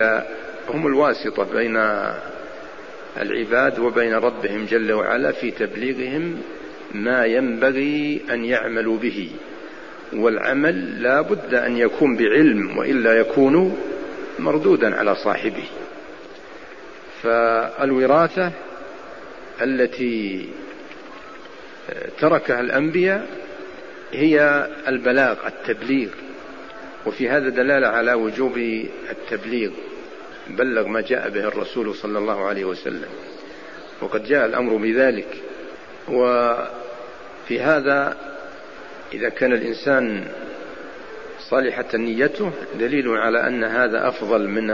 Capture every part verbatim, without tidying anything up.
هم الواسطة بين العباد وبين ربهم جل وعلا في تبليغهم ما ينبغي أن يعملوا به، والعمل لا بد أن يكون بعلم وإلا يكون مردودا على صاحبه. فالوراثة التي تركها الأنبياء هي البلاغ، التبليغ، وفي هذا دلالة على وجوب التبليغ، بلغ ما جاء به الرسول صلى الله عليه وسلم، وقد جاء الأمر بذلك. وفي هذا إذا كان الإنسان صالحة نيته دليل على أن هذا أفضل من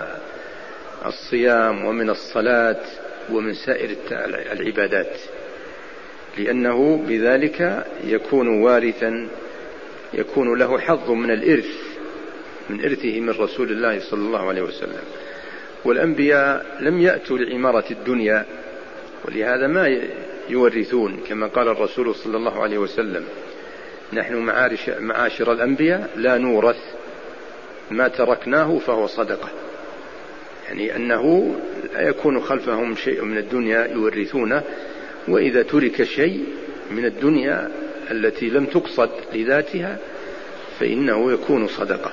الصيام ومن الصلاة ومن سائر العبادات، لأنه بذلك يكون وارثا، يكون له حظ من الإرث، من إرثه من رسول الله صلى الله عليه وسلم. والأنبياء لم يأتوا لعمارة الدنيا، ولهذا ما يورثون، كما قال الرسول صلى الله عليه وسلم: نحن معاشر الأنبياء لا نورث، ما تركناه فهو صدقة، يعني أنه لا يكون خلفهم شيء من الدنيا يورثونه، وإذا ترك شيء من الدنيا التي لم تقصد لذاتها فإنه يكون صدقة.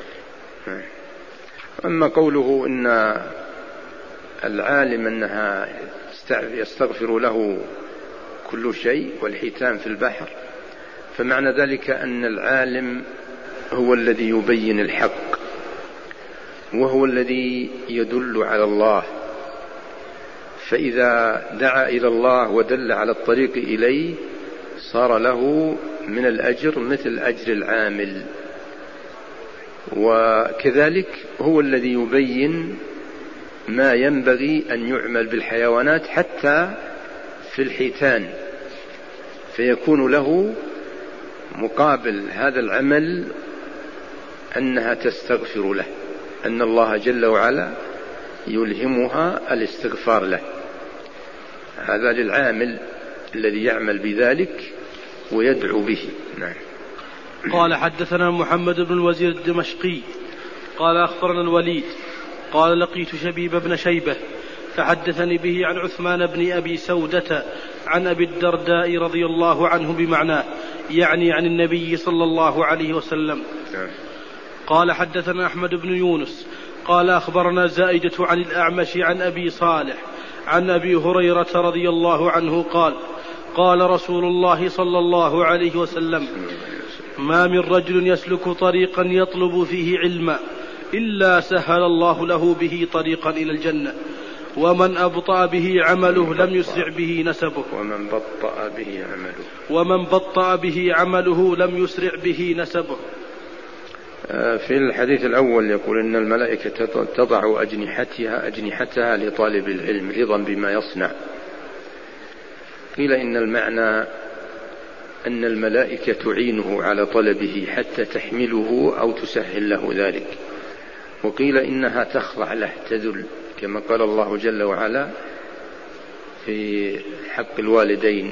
أما قوله إن العالم أنها يستغفر له كل شيء والحيتان في البحر، فمعنى ذلك أن العالم هو الذي يبين الحق، وهو الذي يدل على الله، فإذا دعا إلى الله ودل على الطريق إليه صار له من الأجر مثل أجر العامل. وكذلك هو الذي يبين ما ينبغي أن يعمل بالحيوانات حتى في الحيتان، فيكون له مقابل هذا العمل أنها تستغفر له، أن الله جل وعلا يلهمها الاستغفار له. هذا للعامل الذي يعمل بذلك ويدعو به. نعم. قال حدثنا محمد بن الوزير الدمشقي قال أخبرنا الوليد قال لقيت شبيب بن شيبة فحدثني به عن عثمان بن أبي سودة عن أبي الدرداء رضي الله عنه بمعناه، يعني عن النبي صلى الله عليه وسلم. قال حدثنا أحمد بن يونس قال أخبرنا زائدة عن الأعمش عن أبي صالح عن أبي هريرة رضي الله عنه قال: قال رسول الله صلى الله عليه وسلم: ما من رجل يسلك طريقا يطلب فيه علما إلا سهل الله له به طريقا إلى الجنة، ومن أبطأ به عمله لم يسرع به نسبه ومن بطأ به عمله ومن بطأ به عمله لم يسرع به نسبه. في الحديث الأول يقول إن الملائكة تضع أجنحتها أجنحتها لطالب العلم رضا بما يصنع. قيل إن المعنى أن الملائكة تعينه على طلبه حتى تحمله أو تسهل له ذلك، وقيل إنها تخضع له تذل، كما قال الله جل وعلا في حق الوالدين: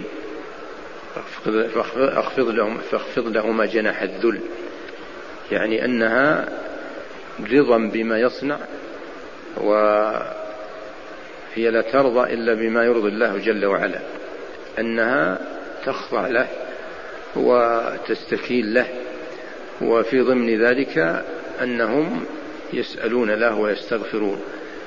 فاخفض لهم فاخفض لهما جناح الذل، يعني أنها رضا بما يصنع، وهي لا ترضى إلا بما يرضي الله جل وعلا، أنها تخضع له وتستكين له، وفي ضمن ذلك أنهم يسألون له ويستغفرون.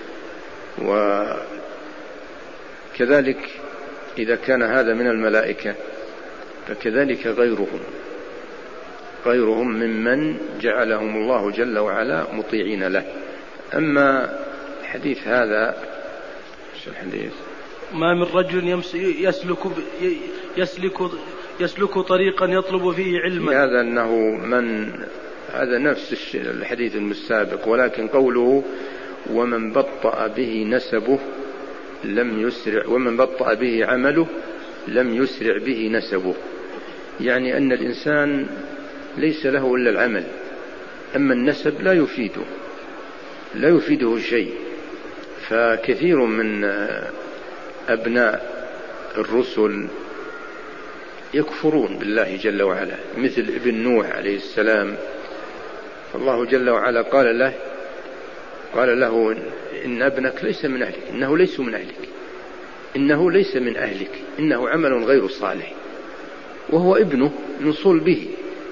وكذلك إذا كان هذا من الملائكة فكذلك غيرهم غيرهم ممن جعلهم الله جل وعلا مطيعين له. أما الحديث هذا شو الحديث؟ ما من رجل يسلك يسلك يسلك طريقا يطلب فيه علما، هذا أنه من هذا نفس الحديث السابق، ولكن قوله ومن بطأ به نسبه لم يسرع ومن بطأ به عمله لم يسرع به نسبه، يعني أن الإنسان ليس له إلا العمل، أما النسب لا يفيده لا يفيده شيء. فكثير من أبناء الرسل يكفرون بالله جل وعلا، مثل ابن نوح عليه السلام، فالله جل وعلا قال له: قال له إن ابنك ليس من أهلك، إنه ليس من أهلك، إنه ليس من أهلك، إنه عمل غير صالح، وهو ابنه من صلبه.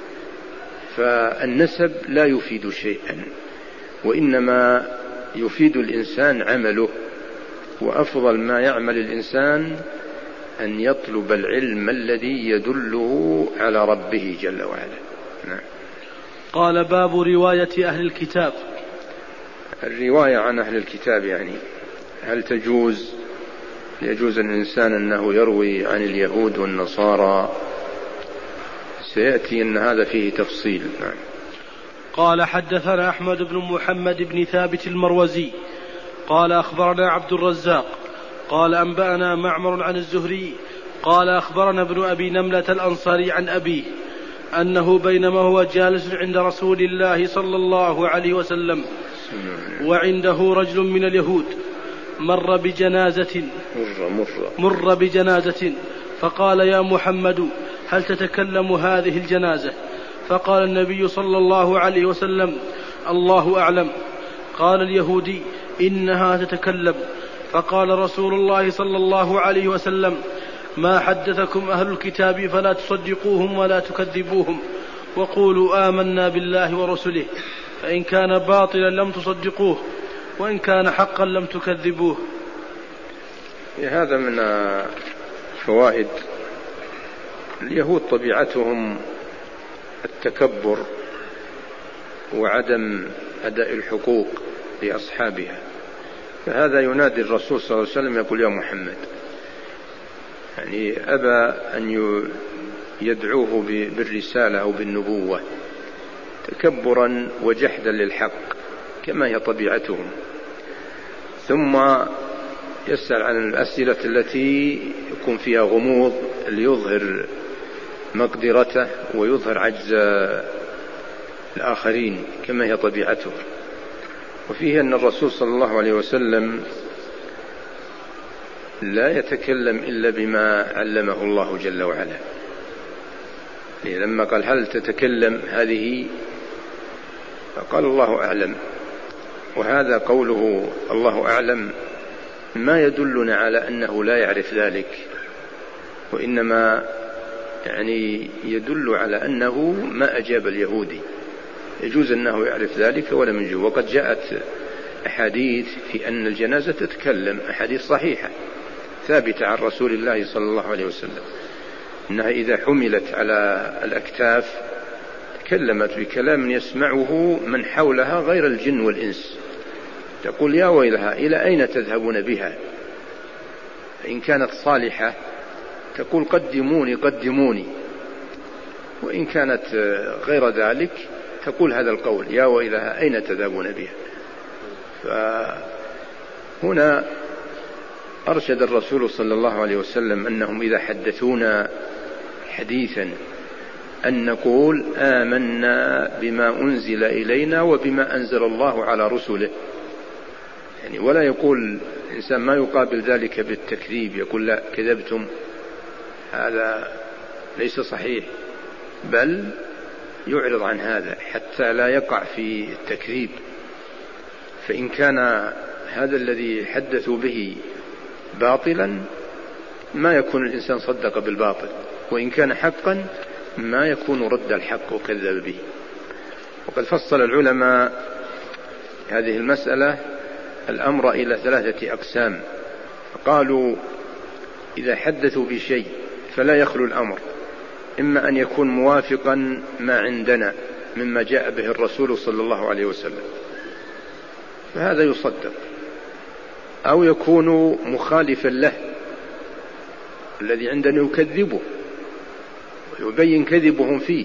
فالنسب لا يفيد شيئا، وإنما يفيد الإنسان عمله، وأفضل ما يعمل الإنسان أن يطلب العلم الذي يدله على ربه جل وعلا. نعم. قال باب رواية أهل الكتاب. الرواية عن أهل الكتاب يعني هل تجوز؟ يجوز الإنسان أنه يروي عن اليهود والنصارى؟ سيأتي أن هذا فيه تفصيل. نعم. قال حدثنا أحمد بن محمد بن ثابت المروزي قال أخبرنا عبد الرزاق قال أنبأنا معمر عن الزهري قال أخبرنا ابن أبي نملة الأنصاري عن أبيه أنه بينما هو جالس عند رسول الله صلى الله عليه وسلم وعنده رجل من اليهود مر بجنازة مر, مر. مر بجنازة فقال يا محمد هل تتكلم هذه الجنازة؟ فقال النبي صلى الله عليه وسلم الله أعلم. قال اليهودي إنها تتكلم. فقال رسول الله صلى الله عليه وسلم ما حدثكم أهل الكتاب فلا تصدقوهم ولا تكذبوهم وقولوا آمنا بالله ورسله فإن كان باطلا لم تصدقوه وإن كان حقا لم تكذبوه. هذا من فوائد اليهود، طبيعتهم التكبر وعدم أداء الحقوق لأصحابها، فهذا ينادي الرسول صلى الله عليه وسلم يقول يا محمد، يعني أبى أن يدعوه بالرسالة أو بالنبوة تكبرا وجحدا للحق كما هي طبيعتهم، ثم يسأل عن الأسئلة التي يكون فيها غموض ليظهر مقدرته ويظهر عجز الآخرين كما هي طبيعته. وفيه أن الرسول صلى الله عليه وسلم لا يتكلم إلا بما علمه الله جل وعلا، لما قال هل تتكلم هذه فقال الله أعلم، وهذا قوله الله أعلم ما يدلنا على أنه لا يعرف ذلك، وإنما يعني يدل على أنه ما أجاب اليهودي، يجوز أنه يعرف ذلك ولم يجب. وقد جاءت أحاديث في أن الجنازة تتكلم، أحاديث صحيحة ثابتة عن رسول الله صلى الله عليه وسلم أنها إذا حملت على الأكتاف تكلمت بكلام يسمعه من حولها غير الجن والإنس، تقول يا ويلها إلى أين تذهبون بها؟ إن كانت صالحة تقول قدموني قدموني، وإن كانت غير ذلك تقول هذا القول يا ويلها أين تذهبون بها. فهنا أرشد الرسول صلى الله عليه وسلم أنهم إذا حدثونا حديثا أن نقول آمنا بما أنزل إلينا وبما أنزل الله على رسله، يعني ولا يقول الإنسان ما يقابل ذلك بالتكذيب، يقول لا كذبتم، هذا ليس صحيح، بل يعرض عن هذا حتى لا يقع في التكذيب. فإن كان هذا الذي حدثوا به باطلا ما يكون الإنسان صدق بالباطل، وإن كان حقا ما يكون رد الحق وكذب به. وقد فصل العلماء هذه المسألة الأمر إلى ثلاثة أقسام، قالوا إذا حدثوا بشيء فلا يخلو الأمر إما أن يكون موافقا ما عندنا مما جاء به الرسول صلى الله عليه وسلم فهذا يصدق، أو يكون مخالفا له الذي عندنا يكذبه ويبين كذبهم فيه،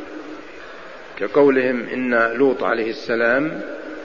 كقولهم إن لوط عليه السلام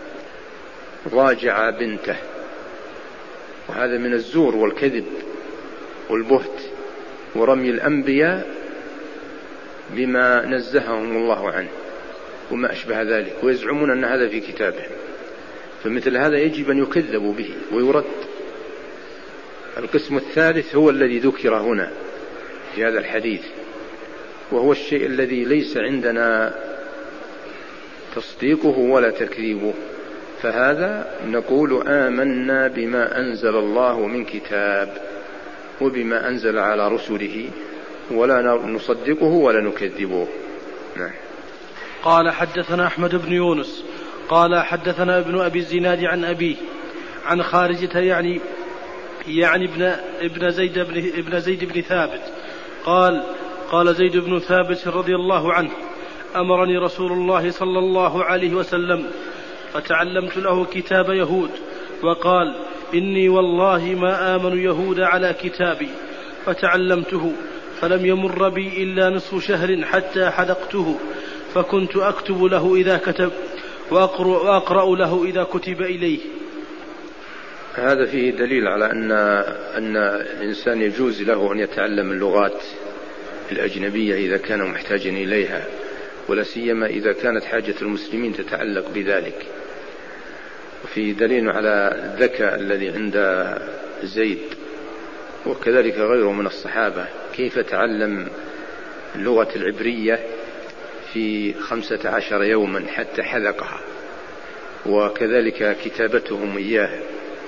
راجع بنته، وهذا من الزور والكذب والبهت ورمي الأنبياء بما نزههم الله عنه وما أشبه ذلك، ويزعمون أن هذا في كتابهم، فمثل هذا يجب أن يكذب به ويرد. القسم الثالث هو الذي ذكر هنا في هذا الحديث، وهو الشيء الذي ليس عندنا تصديقه ولا تكذيبه، فهذا نقول آمنا بما أنزل الله من كتاب وبما أنزل على رسله ولا نصدقه ولا نكذبه. نعم. قال حدثنا أحمد بن يونس قال حدثنا ابن أبي الزناد عن أبيه عن خارجة يعني يعني ابن ابن زيد بن ابن زيد بن ثابت قال قال زيد بن ثابت رضي الله عنه أمرني رسول الله صلى الله عليه وسلم فتعلمت له كتاب يهود وقال إني والله ما آمن يهود على كتابي فتعلمته فلم يمر بي إلا نصف شهر حتى حدقته فكنت أكتب له إذا كتب وأقرأ, وأقرأ له إذا كتب إليه. هذا فيه دليل على أن أن الإنسان يجوز له أن يتعلم اللغات الأجنبية إذا كان محتاجا إليها، ولا سيما إذا كانت حاجة المسلمين تتعلق بذلك. وفيه دليل على الذكاء الذي عند زيد وكذلك غيره من الصحابة، كيف تعلم اللغة العبرية في خمسة عشر يوما حتى حذقها، وكذلك كتابتهم إياه.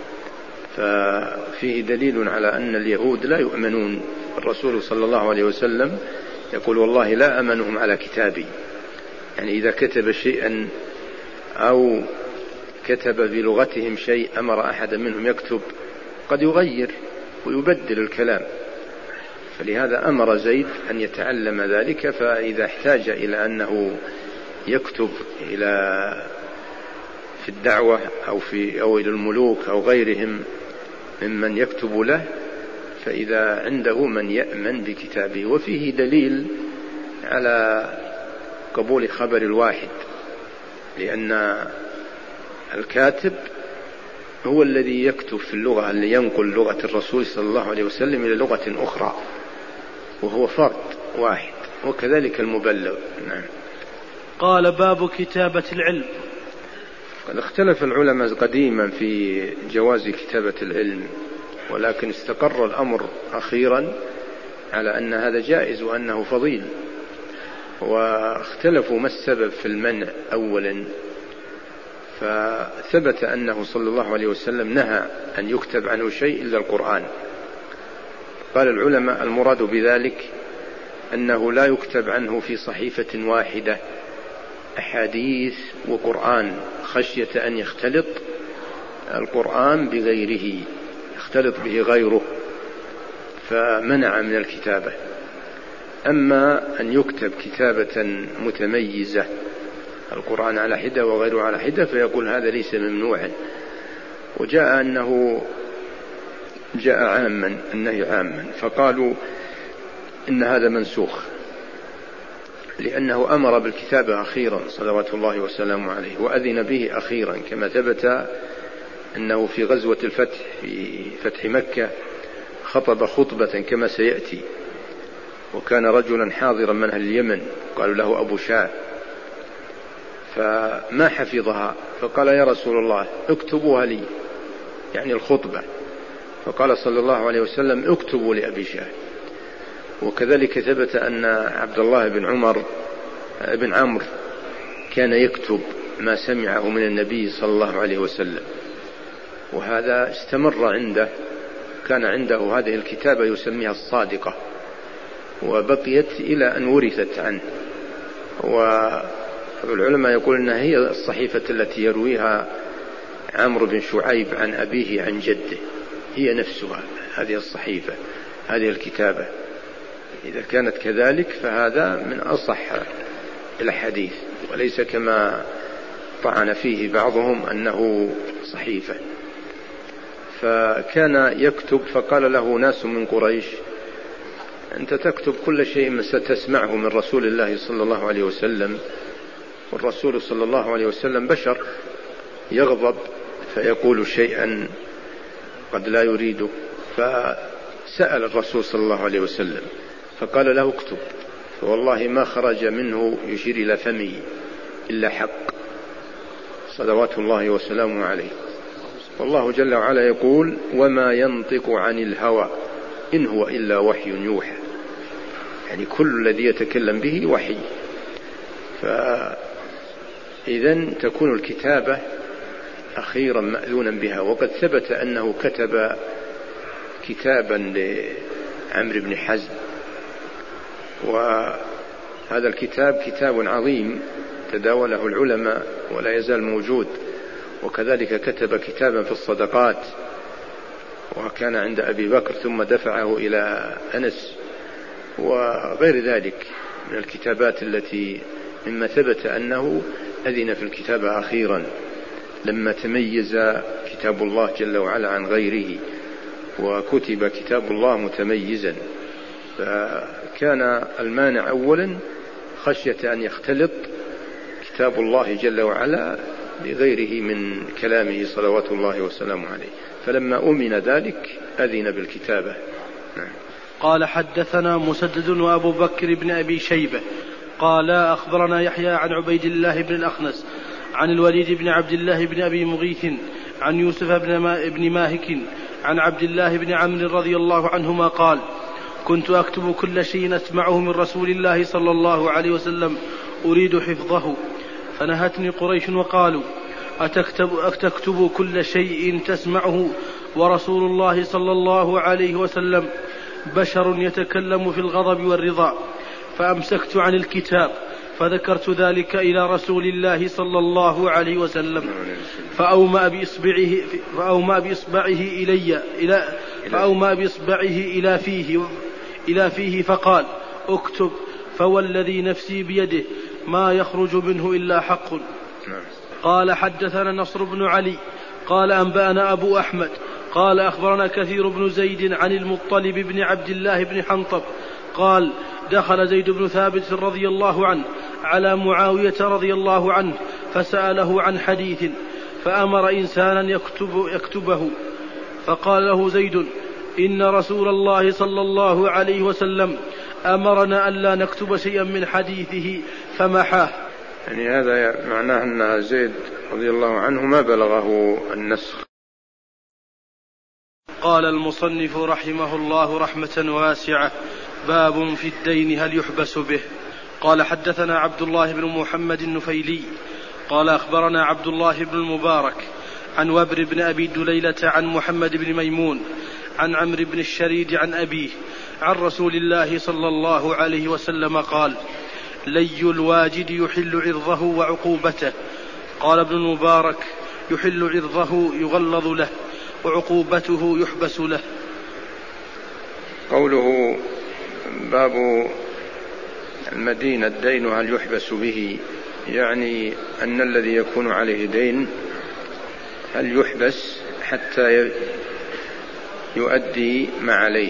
ففيه دليل على أن اليهود لا يؤمنون. الرسول صلى الله عليه وسلم يقول والله لا أمنهم على كتابي، يعني إذا كتب شيئا أو كتب بلغتهم شيء أمر أحدا منهم يكتب قد يغير ويبدل الكلام، فلهذا أمر زيد أن يتعلم ذلك. فإذا احتاج إلى أنه يكتب إلى في الدعوة أو في أو إلى الملوك أو غيرهم ممن يكتب له، فإذا عنده من يأمن بكتابه. وفيه دليل على قبول خبر الواحد، لأن الكاتب هو الذي يكتب في اللغة اللي ينقل لغة الرسول صلى الله عليه وسلم إلى لغة أخرى، وهو فرد واحد، وكذلك المبلغ. نعم. قال باب كتابة العلم. قد اختلف العلماء قديما في جواز كتابة العلم، ولكن استقر الأمر أخيرا على أن هذا جائز وأنه فضيل. واختلفوا ما السبب في المنع أولا، فثبت أنه صلى الله عليه وسلم نهى أن يكتب عنه شيء إلا القرآن. قال العلماء المراد بذلك أنه لا يكتب عنه في صحيفة واحدة أحاديث وقرآن، خشية أن يختلط القرآن بغيره، يختلط به غيره، فمنع من الكتابة. أما أن يكتب كتابة متميزة القرآن على حدة وغيره على حدة فيقول هذا ليس ممنوعا. وجاء أنه جاء عاما، النهي عاما، فقالوا إن هذا منسوخ، لأنه أمر بالكتابة أخيرا صلوات الله وسلامه عليه، وأذن به أخيرا، كما ثبت أنه في غزوة الفتح في فتح مكة خطب خطبة كما سيأتي، وكان رجلا حاضرا من أهل اليمن قالوا له أبو شاع، فما حفظها، فقال يا رسول الله اكتبوها لي، يعني الخطبة. فقال صلى الله عليه وسلم اكتبوا لأبي شاع. وكذلك ثبت أن عبد الله بن عمر بن عمرو كان يكتب ما سمعه من النبي صلى الله عليه وسلم، وهذا استمر عنده، كان عنده هذه الكتابة يسميها الصادقة، وبقيت إلى أن ورثت عنه. والعلماء يقول أنها هي الصحيفة التي يرويها عمرو بن شعيب عن أبيه عن جده، هي نفسها هذه الصحيفة، هذه الكتابة. إذا كانت كذلك فهذا من أصح الحديث، وليس كما طعن فيه بعضهم أنه صحيفة. فكان يكتب، فقال له ناس من قريش أنت تكتب كل شيء ستسمعه من رسول الله صلى الله عليه وسلم، والرسول صلى الله عليه وسلم بشر يغضب فيقول شيئا قد لا يريده. فسأل الرسول صلى الله عليه وسلم فقال له اكتب، فوالله ما خرج منه يشير إلى فمه إلا حق صلوات الله وسلامه عليه. والله جل وعلا يقول وما ينطق عن الهوى إن هو إلا وحي يوحى، يعني كل الذي يتكلم به وحي. فإذن تكون الكتابة أخيرا مأذونا بها. وقد ثبت أنه كتب كتابا لعمرو بن حزم، وهذا الكتاب كتاب عظيم تداوله العلماء ولا يزال موجود. وكذلك كتب كتابا في الصدقات وكان عند أبي بكر ثم دفعه إلى أنس، وغير ذلك من الكتابات التي مما ثبت أنه أذن في الكتابة أخيرا لما تميز كتاب الله جل وعلا عن غيره، وكتب كتاب الله متميزا. فكان المانع أولا خشية أن يختلط كتاب الله جل وعلا بغيره من كلامه صلوات الله وسلامه عليه، فلما أمن ذلك أذن بالكتابة. نعم. قال حدثنا مسدد وأبو بكر بن أبي شيبة قال أخبرنا يحيى عن عبيد الله بن الأخنس عن الوليد بن عبد الله بن أبي مغيث عن يوسف بن ماهك عن عبد الله بن عمرو رضي الله عنهما قال كنت أكتب كل شيء أسمعه من رسول الله صلى الله عليه وسلم أريد حفظه، فنهتني قريش وقالوا أتكتب, أتكتب كل شيء تسمعه ورسول الله صلى الله عليه وسلم بشر يتكلم في الغضب والرضا؟ فأمسكت عن الكتاب فذكرت ذلك إلى رسول الله صلى الله عليه وسلم فأومأ بإصبعه, فأومأ بإصبعه إلي إلى فأومأ بإصبعه إلى فيه إلى فيه فقال اكتب، فوالذي نفسي بيده ما يخرج منه إلا حق. قال حدثنا نصر بن علي قال أنبأنا أبو أحمد قال أخبرنا كثير بن زيد عن المطلب بن عبد الله بن حنطب قال دخل زيد بن ثابت رضي الله عنه على معاوية رضي الله عنه فسأله عن حديث فأمر إنسانا يكتب يكتبه، فقال له زيد إن رسول الله صلى الله عليه وسلم أمرنا ألا نكتب شيئا من حديثه فمحاه. يعني هذا معناه أن زيد رضي الله عنه ما بلغه النسخ. قال المصنف رحمه الله رحمة واسعة باب في الدين هل يحبس به. قال حدثنا عبد الله بن محمد النفيلي قال أخبرنا عبد الله بن المبارك عن وبر بن أبي دليلة عن محمد بن ميمون عن عمرو بن الشريد عن أبيه عن رسول الله صلى الله عليه وسلم قال لي الواجد يحل عرضه وعقوبته. قال ابن المبارك يحل عرضه يغلظ له وعقوبته يحبس له. قوله باب المدين الدين هل يحبس به، يعني أن الذي يكون عليه دين هل يحبس حتى يؤدي ما عليه.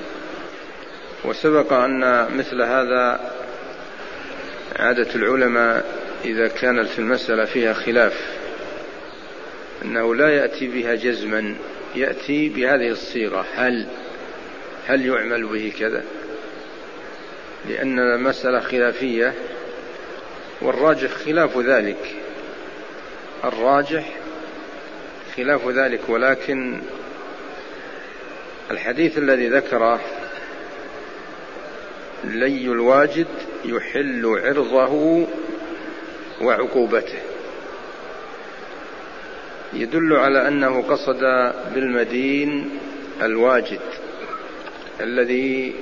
وسبق أن مثل هذا عادة العلماء إذا كانت في المسألة فيها خلاف أنه لا يأتي بها جزما، يأتي بهذه الصيغة هل هل يعمل به كذا، لأن المسألة خلافية والراجح خلاف ذلك، الراجح خلاف ذلك. ولكن الحديث الذي ذكره لي الواجد يحل عرضه وعقوبته يدل على أنه قصد بالمدين الواجد الذي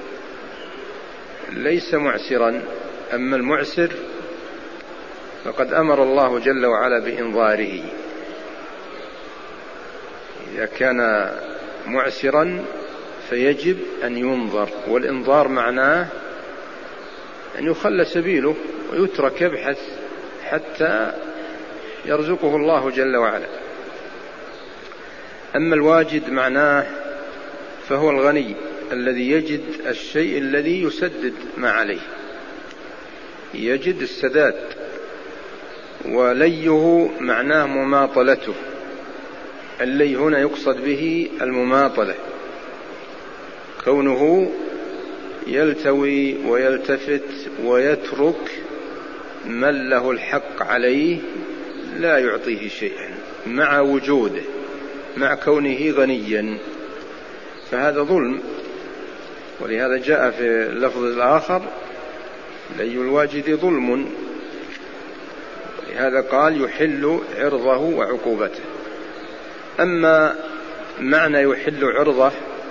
ليس معسرا. أما المعسر فقد أمر الله جل وعلا بإنظاره، إذا كان معسرا فيجب أن ينظر، والإنظار معناه أن يخلى سبيله ويترك يبحث حتى يرزقه الله جل وعلا. أما الواجد معناه فهو الغني الذي يجد الشيء الذي يسدد ما عليه، يجد السداد. وليه معناه مماطلته، اللي هنا يقصد به المماطلة، كونه يلتوي ويلتفت ويترك من له الحق عليه لا يعطيه شيئا مع وجوده، مع كونه غنيا، فهذا ظلم. ولهذا جاء في اللفظ الآخر لي الواجد ظلم، هذا قال يحل عرضه وعقوبته. أما معنى يحل عرضه،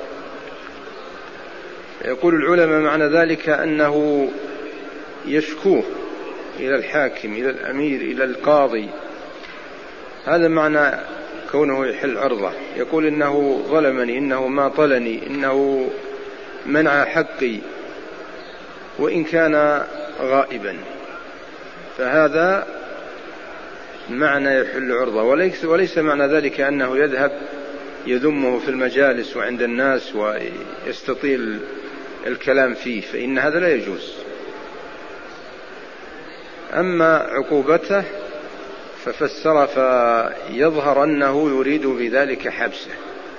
يقول العلماء معنى ذلك أنه يشكوه إلى الحاكم، إلى الأمير، إلى القاضي. هذا معنى كونه يحل عرضه. يقول إنه ظلمني، إنه ما طلني، إنه منع حقي وإن كان غائبا. فهذا معنى يحل عرضه، وليس, وليس معنى ذلك أنه يذهب يذمه في المجالس وعند الناس ويستطيل الكلام فيه، فإن هذا لا يجوز. أما عقوبته ففسر فيظهر أنه يريد بذلك حبسه،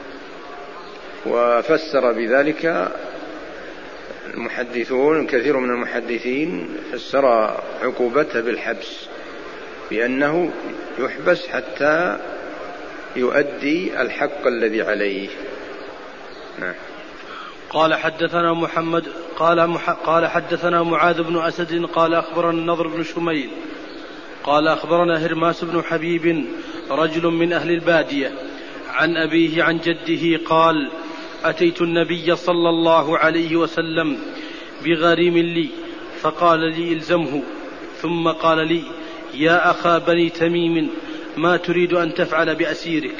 وفسر بذلك المحدثون، كثير من المحدثين فسر عقوبته بالحبس، بأنه يحبس حتى يؤدي الحق الذي عليه. نعم. قال حدثنا محمد قال, مح قال حدثنا معاذ بن أسد قال أخبرنا النضر بن شميل قال أخبرنا هرماس بن حبيب رجل من أهل البادية عن أبيه عن جده قال أتيت النبي صلى الله عليه وسلم بغريم لي فقال لي الزمه، ثم قال لي يا أخا بني تميم ما تريد أن تفعل بأسيرك؟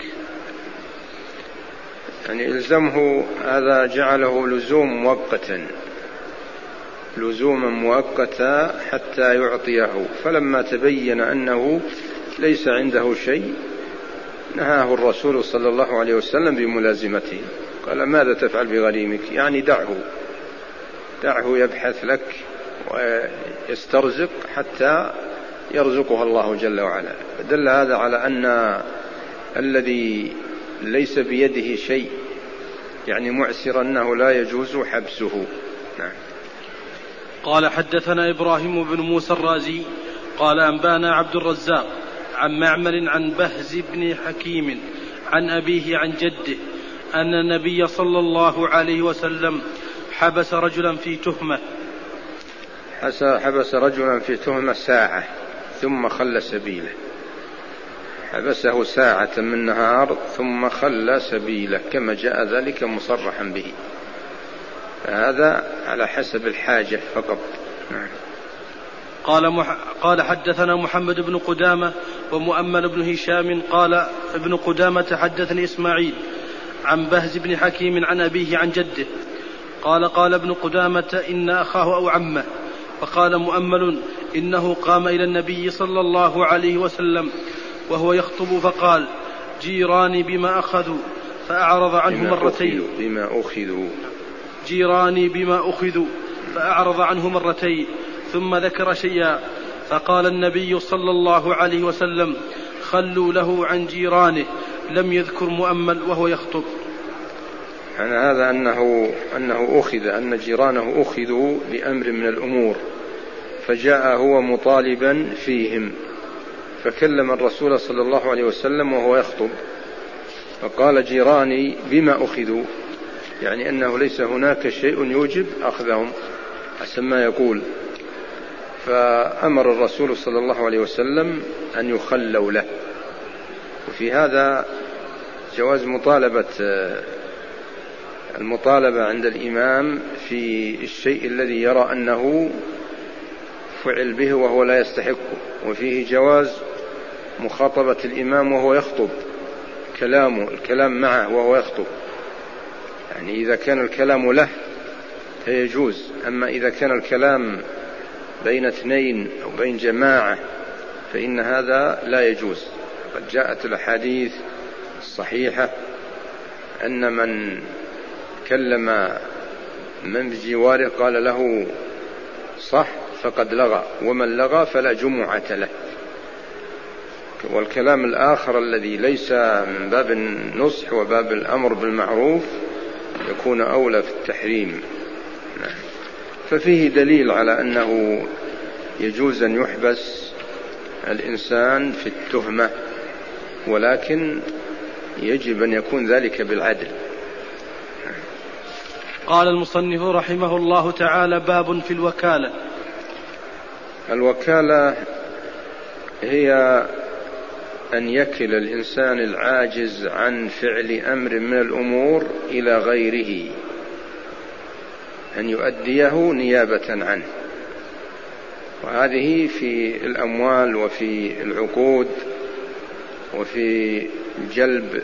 يعني إلزمه هذا جعله لزوم مؤقتا، لزوما مؤقتا حتى يعطيه، فلما تبين أنه ليس عنده شيء نهاه الرسول صلى الله عليه وسلم بملازمته. قال ماذا تفعل بغريمك؟ يعني دعه دعه يبحث لك ويسترزق حتى يرزقها الله جل وعلا. فدل هذا على أن الذي ليس بيده شيء يعني معسر أنه لا يجوز حبسه. نعم. قال حدثنا إبراهيم بن موسى الرازي قال أنبانا عبد الرزاق عن معمر عن بهز بن حكيم عن أبيه عن جده أن النبي صلى الله عليه وسلم حبس رجلا في تهمة حبس رجلا في تهمة ساعة ثم خلى سبيله. حبسه ساعة من نهار ثم خلى سبيله كما جاء ذلك مصرحا به، فهذا على حسب الحاجة فقط. نعم. قال, مح... قال حدثنا محمد بن قدامة ومؤمل بن هشام قال ابن قدامة حدثني إسماعيل عن بهز بن حكيم عن أبيه عن جده قال قال ابن قدامة إن أخاه أو عمه، فقال مؤمل إنه قام إلى النبي صلى الله عليه وسلم وهو يخطب فقال جيراني بما أخذوا فأعرض عنه بما مرتين أخذوا بما أخذوا جيراني بما أخذوا فأعرض عنه مرتين ثم ذكر شيئا فقال النبي صلى الله عليه وسلم خلوا له عن جيرانه، لم يذكر مؤمل وهو يخطب. عن هذا أنه, أنه أخذ أن جيرانه أخذوا بأمر من الأمور، فجاء هو مطالبا فيهم، فكلم الرسول صلى الله عليه وسلم وهو يخطب فقال جيراني بما أخذوا، يعني أنه ليس هناك شيء يوجب أخذهم حسب ما يقول. فأمر الرسول صلى الله عليه وسلم أن يخلوا له. وفي هذا جواز مطالبة المطالبة عند الإمام في الشيء الذي يرى أنه فعل به وهو لا يستحقه، وفيه جواز مخاطبة الإمام وهو يخطب، كلامه الكلام معه وهو يخطب، يعني إذا كان الكلام له فيجوز، أما إذا كان الكلام بين اثنين أو بين جماعة فإن هذا لا يجوز. قد جاءت الأحاديث الصحيحة أن من كلم من بجواره قال له صح فقد لغى، ومن لغى فلا جمعة له. والكلام الآخر الذي ليس من باب النصح وباب الأمر بالمعروف يكون أولى في التحريم. ففيه دليل على أنه يجوز أن يحبس الإنسان في التهمة، ولكن يجب أن يكون ذلك بالعدل. قال المصنف رحمه الله تعالى باب في الوكالة. الوكالة هي أن يكل الإنسان العاجز عن فعل أمر من الأمور إلى غيره، أن يؤديه نيابة عنه، وهذه في الأموال وفي العقود وفي جلب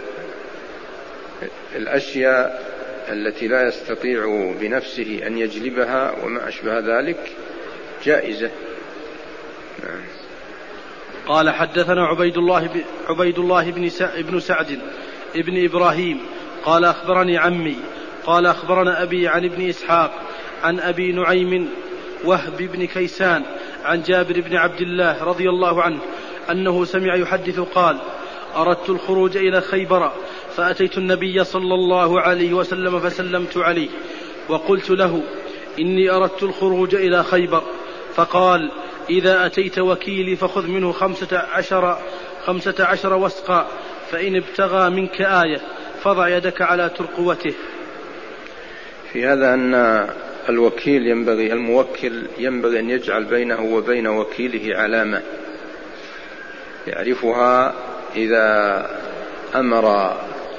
الأشياء التي لا يستطيع بنفسه أن يجلبها وما أشبه ذلك جائزة. نعم. قال حدثنا عبيد الله ب... عبيد الله بن بن سعد ابن إبراهيم قال أخبرني عمي قال أخبرنا أبي عن ابن إسحاق عن أبي نعيم وهب بن كيسان عن جابر بن عبد الله رضي الله عنه أنه سمع يحدث قال: أردت الخروج إلى خيبر فأتيت النبي صلى الله عليه وسلم فسلمت عليه وقلت له: إني أردت الخروج إلى خيبر. فقال: إذا أتيت وكيلي فخذ منه خمسة عشر, خمسة عشر وسقا، فإن ابتغى منك آية فضع يدك على ترقوته. في هذا أن الوكيل ينبغي الموكل ينبغي أن يجعل بينه وبين وكيله علامة يعرفها إذا أمر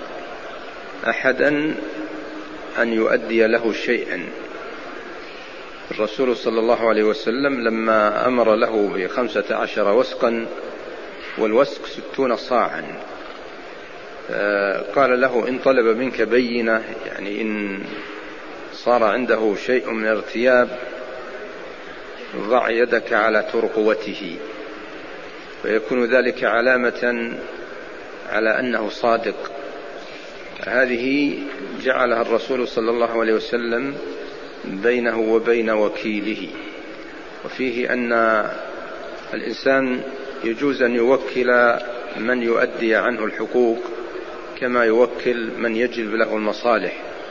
أحدا أن يؤدي له شيئا. الرسول صلى الله عليه وسلم لما أمر له بخمسة عشر وسقا، والوسق ستون صاعا، قال له: إن طلب منك بينة، يعني إن صار عنده شيء من ارتياب، ضع يدك على ترقوته، فيكون ذلك علامة على أنه صادق. هذه جعلها الرسول صلى الله عليه وسلم بينه وبين وكيله. وفيه أن الإنسان يجوز أن يوكل من يؤدي عنه الحقوق كما يوكل من يجلب له المصالح،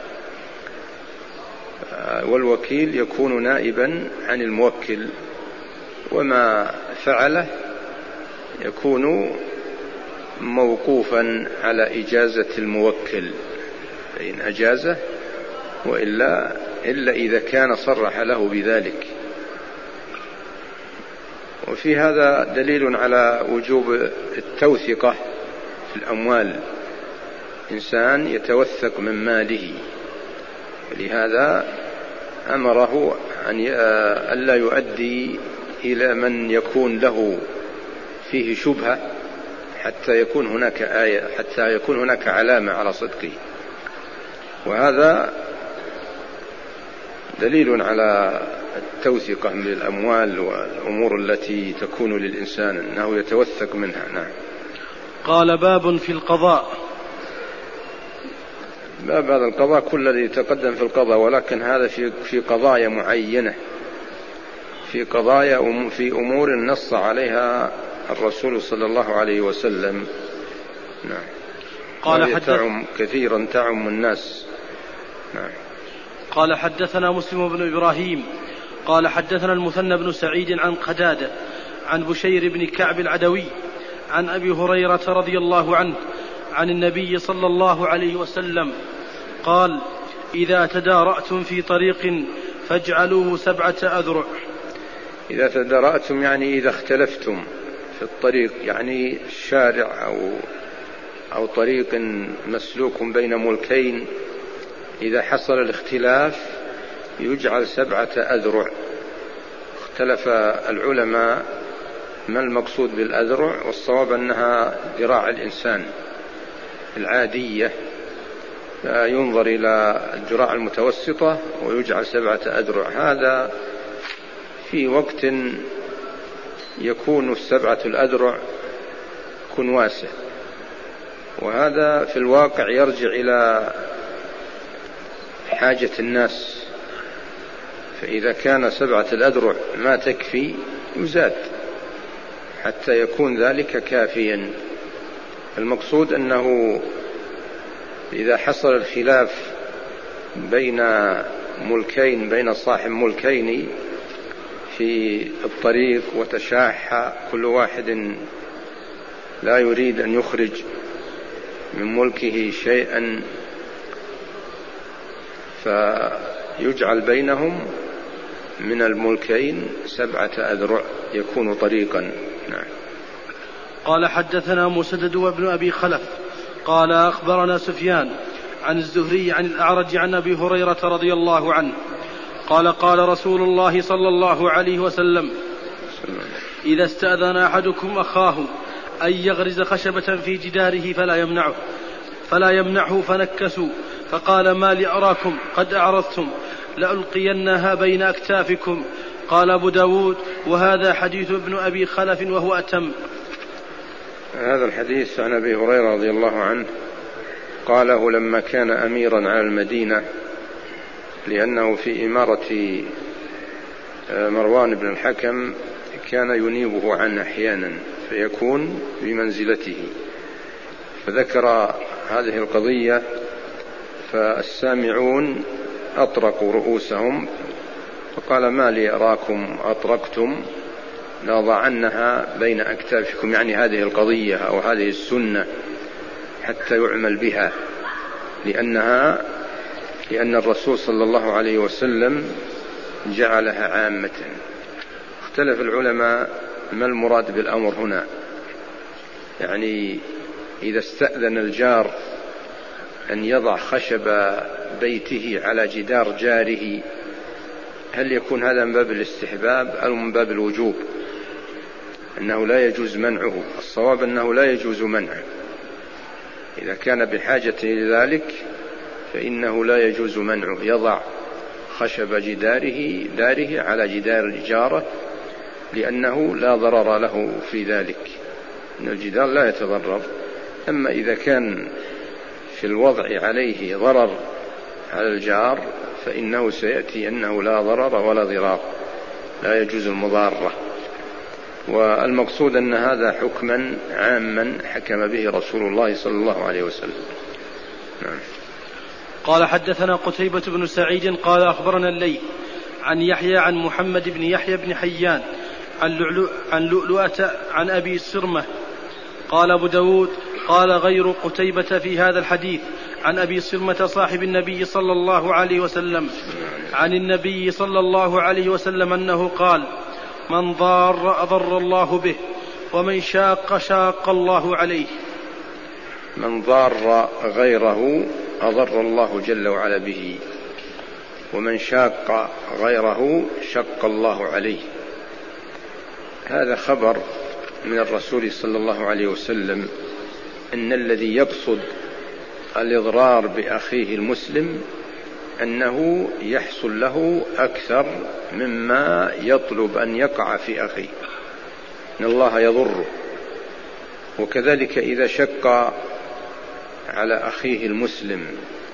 والوكيل يكون نائبا عن الموكل، وما فعله يكون موقوفا على إجازة الموكل، فإن أجازه، وإلا إلا إذا كان صرح له بذلك. وفي هذا دليل على وجوب التوثقة في الأموال، إنسان يتوثق من ماله، ولهذا أمره أن ألا يؤدي إلى من يكون له فيه شبهة حتى يكون هناك آية، حتى يكون هناك علامة على صدقه. وهذا دليل على التوثقة بالأموال والأمور التي تكون للإنسان أنه يتوثق منها. نعم. قال: باب في القضاء. باب هذا القضاء كل الذي يتقدم في القضاء، ولكن هذا في في قضايا معينة، في قضايا في أمور نص عليها الرسول صلى الله عليه وسلم. نعم. قال: تعم كثيرا تعم الناس. نعم. قال: حدثنا مسلم بن إبراهيم قال حدثنا المثنى بن سعيد عن قتادة عن بشير بن كعب العدوي عن أبي هريرة رضي الله عنه عن النبي صلى الله عليه وسلم قال: إذا تدارأتم في طريق فاجعلوه سبعة أذرع. إذا تدارأتم يعني إذا اختلفتم في الطريق، يعني شارع أو أو طريق مسلوك بين ملكين، إذا حصل الاختلاف يجعل سبعة أذرع. اختلف العلماء ما المقصود بالأذرع، والصواب أنها ذراع الإنسان العادية، فينظر إلى الذراع المتوسطة ويجعل سبعة أذرع. هذا في وقت يكون السبعة الأذرع يكون واسع، وهذا في الواقع يرجع إلى حاجة الناس، فإذا كان سبعة الأذرع ما تكفي يزاد حتى يكون ذلك كافيا. المقصود أنه إذا حصل الخلاف بين ملكين، بين صاحب ملكين في الطريق، وتشاح كل واحد لا يريد أن يخرج من ملكه شيئا، فيجعل بينهم من الملكين سبعة أذرع يكون طريقا. نعم. قال حدثنا مسدد وابن أبي خلف قال أخبرنا سفيان عن الزهري عن الأعرج عن أبي هريرة رضي الله عنه قال قال رسول الله صلى الله عليه وسلم إذا استأذن أحدكم أخاه أن يغرز خشبة في جداره فلا يمنعه فلا يمنعه فنكسوا فقال ما لي أراكم قد أعرضتم لألقينها بين أكتافكم. قال أبو داود وهذا حديث ابن أبي خلف وهو أتم. هذا الحديث عن أبي هريرة رضي الله عنه قاله لما كان أميرا على المدينة، لأنه في إمارة مروان بن الحكم كان ينيبه عنه أحيانا فيكون بمنزلته، فذكر هذه القضية فالسامعون أطرقوا رؤوسهم فقال ما لي أراكم أطرقتم لأضعنها بين أكتافكم، يعني هذه القضية أو هذه السنة حتى يعمل بها، لأنها لأن الرسول صلى الله عليه وسلم جعلها عامة. اختلف العلماء ما المراد بالأمر هنا، يعني إذا استأذن الجار أن يضع خشب بيته على جدار جاره هل يكون هذا من باب الاستحباب أو من باب الوجوب؟ أنه لا يجوز منعه. الصواب أنه لا يجوز منعه، إذا كان بحاجة لذلك فإنه لا يجوز منعه، يضع خشب جداره داره على جدار جاره لأنه لا ضرر له في ذلك، إن الجدار لا يتضرر. أما إذا كان في الوضع عليه ضرر على الجار فإنه سيأتي أنه لا ضرر ولا ضرار، لا يجوز المضارة. والمقصود أن هذا حكما عاما حكم به رسول الله صلى الله عليه وسلم. نعم. قال حدثنا قتيبة بن سعيد قال أخبرنا الليث عن يحيى عن محمد بن يحيى بن حيان عن لؤلؤ عن لؤلؤة عن أبي صرمة. قال أبو داود قال غير قتيبة في هذا الحديث عن أبي صرمة صاحب النبي صلى الله عليه وسلم عن النبي صلى الله عليه وسلم أنه قال من ضار أضر الله به ومن شاق شاق الله عليه. من ضار غيره أضر الله جل وعلا به، ومن شاق غيره شق الله عليه. هذا خبر من الرسول صلى الله عليه وسلم أن الذي يقصد الإضرار بأخيه المسلم أنه يحصل له أكثر مما يطلب أن يقع في أخيه، أن الله يضره. وكذلك إذا شق على أخيه المسلم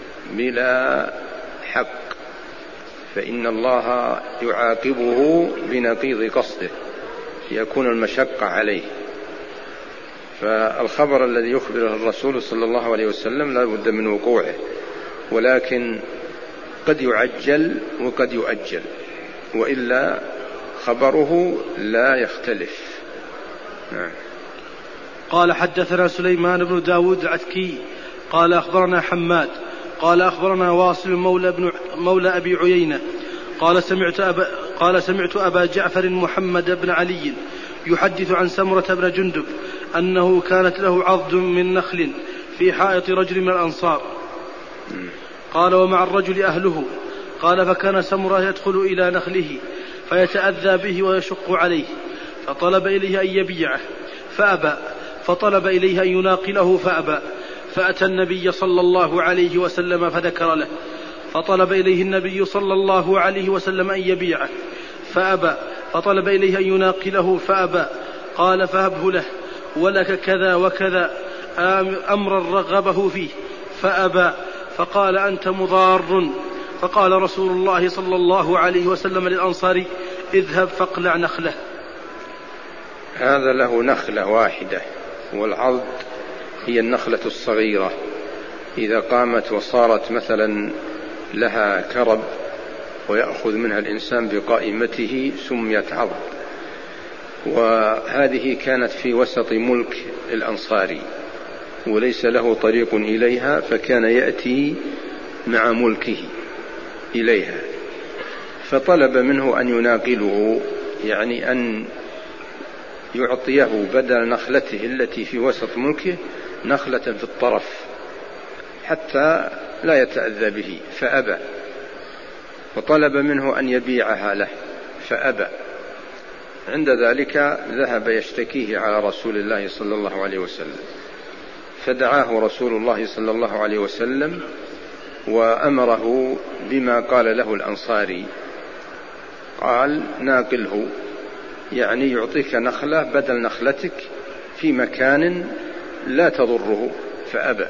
بلا حق فإن الله يعاقبه بنقيض قصده، يكون المشقة عليه. فالخبر الذي يخبره الرسول صلى الله عليه وسلم لا بد من وقوعه، ولكن قد يعجل وقد يؤجل، وإلا خبره لا يختلف. نعم. قال حدثنا سليمان بن داود العتكي قال أخبرنا حماد قال أخبرنا واصل مولى, بن مولى أبي عيينة قال سمعت أبا, قال سمعت أبا جعفر محمد بن علي يحدث عن سمرة بن جندب أنه كانت له عضد من نخل في حائط رجل من الأنصار. قال ومع الرجل أهله. قال فكان سمرة يدخل إلى نخله فيتأذى به ويشق عليه، فطلب إليه أن يبيعه فأبى، فطلب إليه أن يناقله فأبى، فأتى النبي صلى الله عليه وسلم فذكر له، فطلب إليه النبي صلى الله عليه وسلم أن يبيعه فأبى، فطلب إليه أن يناقله فأبى. قال فهبه له ولك كذا وكذا أمرا رغبه فيه فأبى، فقال أنت مضار. فقال رسول الله صلى الله عليه وسلم للأنصاري اذهب فاقلع نخله. هذا له نخلة واحدة، والعضد هي النخلة الصغيرة إذا قامت وصارت مثلا لها كرب ويأخذ منها الإنسان بقائمته سميت عضد. وهذه كانت في وسط ملك الأنصاري وليس له طريق إليها، فكان يأتي مع ملكه إليها، فطلب منه أن يناقله، يعني أن يعطيه بدل نخلته التي في وسط ملكه نخلة في الطرف حتى لا يتأذى به، فأبى، وطلب منه أن يبيعها له فأبى. عند ذلك ذهب يشتكيه على رسول الله صلى الله عليه وسلم، فدعاه رسول الله صلى الله عليه وسلم وأمره بما قال له الأنصاري، قال: ناقله، يعني يعطيك نخلة بدل نخلتك في مكان لا تضره، فأبى.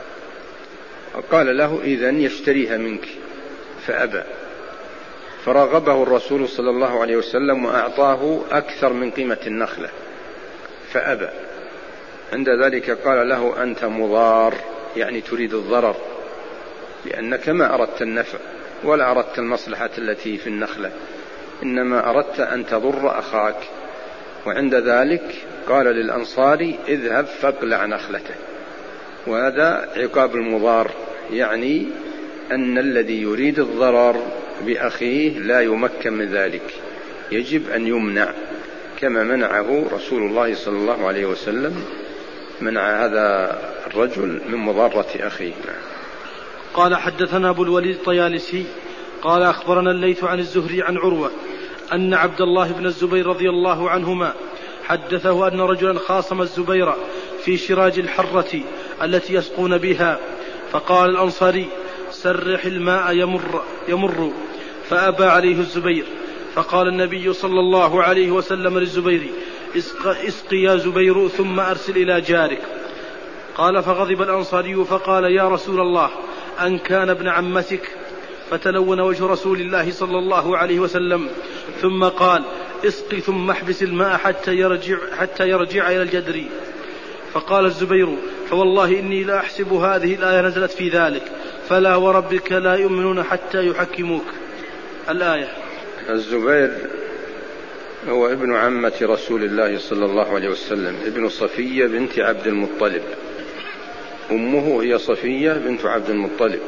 قال له: إذن يشتريها منك، فأبى. فرغبه الرسول صلى الله عليه وسلم وأعطاه أكثر من قيمة النخلة، فأبى. عند ذلك قال له: أنت مضار، يعني تريد الضرر، لأنك ما أردت النفع ولا أردت المصلحة التي في النخلة، إنما أردت أن تضر أخاك. وعند ذلك قال للأنصاري: اذهب فاقلع نخلته. وهذا عقاب المضار، يعني أن الذي يريد الضرر بأخيه لا يمكن من ذلك، يجب أن يمنع، كما منعه رسول الله صلى الله عليه وسلم، منع هذا الرجل من مضارة أخيه. قال: حدثنا أبو الوليد الطيالسي قال: أخبرنا الليث عن الزهري عن عروة أن عبد الله بن الزبير رضي الله عنهما حدثه أن رجلا خاصم الزبير في شراج الحرة التي يسقون بها، فقال الأنصاري: سرح الماء يمر, يمر فأبى عليه الزبير، فقال النبي صلى الله عليه وسلم للزبير: اسق, اسق يا زبير ثم أرسل إلى جارك. قال: فغضب الأنصاري فقال: يا رسول الله، أن كان ابن عمتك؟ فتلون وجه رسول الله صلى الله عليه وسلم، ثم قال: اسق ثم احبس الماء حتى يرجع, حتى يرجع إلى الجدر. فقال الزبير: فوالله إني لا أحسب هذه الآية نزلت في ذلك، فلا وربك لا يؤمنون حتى يحكموك. الآية. الزبير هو ابن عمة رسول الله صلى الله عليه وسلم، ابن صفية بنت عبد المطلب، أمه هي صفية بنت عبد المطلب،